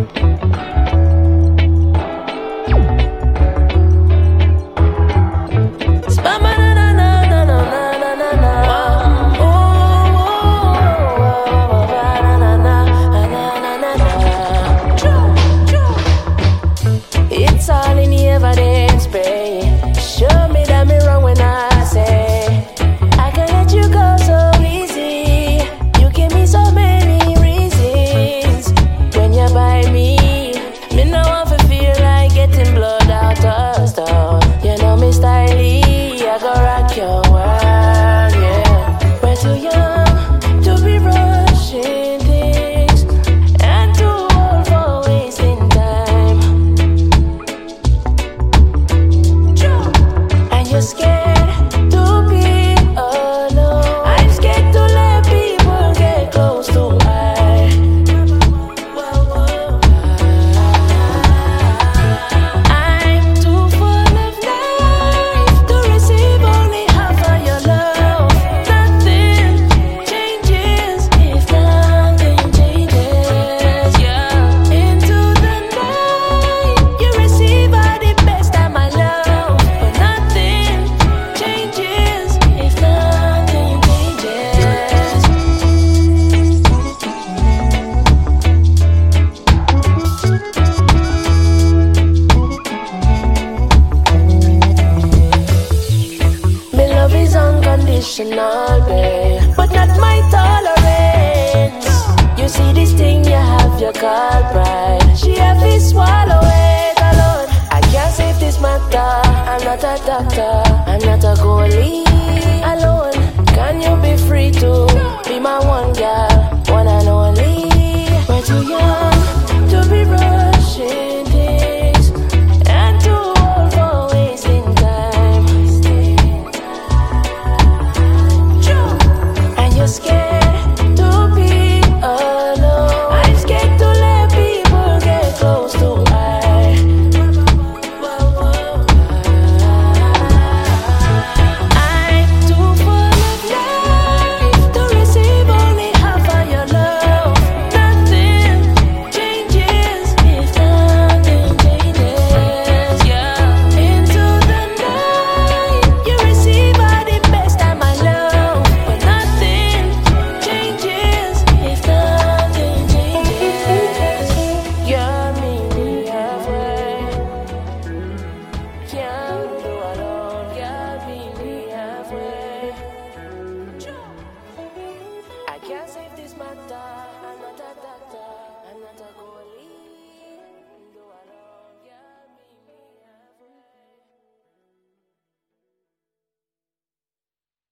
It's all in the evidence, babe. Show me that me wrong when I say I can let you go so easy. You give me so many reasons. When you're by me, me no want to feel like getting blood out of stone. You know me styly, I go rock your world, yeah. We're too young to be rushing things and too old for wasting time. And you're scared to be alone. I'm scared to let people get close to I. I'm too full of life to receive only half of your love. Nothing changes if nothing changes. Yeah. Into the night, you receive all the best of my love, but nothing changes if nothing changes. My love is unconditional, babe, but not my tolerance. You see this thing you have, you call pride. She have to swallow it alone. I can't save this matter, I'm not a doctor.